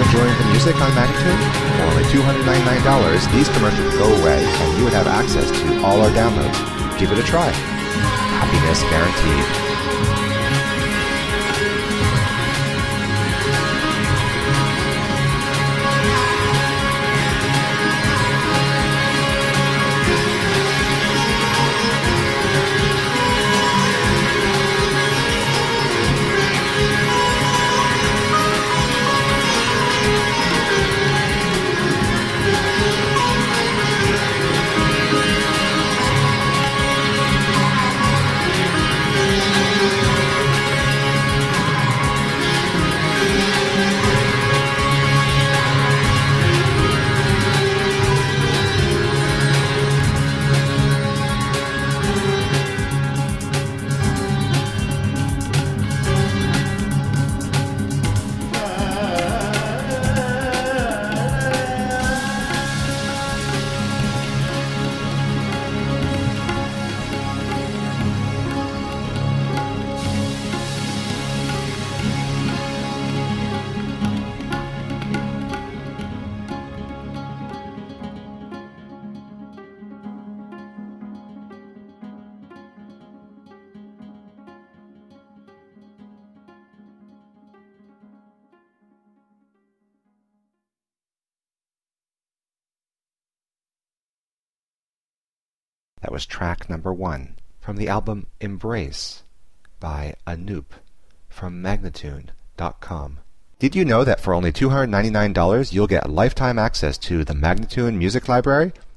enjoying the music on Magnatune? For only $299, these commercials would go away and you would have access to all our downloads. Give it a try. Happiness guaranteed. That was track number 1 from the album Embrace by Anoop from Magnatune.com. Did you know that for only $299 you'll get lifetime access to the Magnatune Music Library?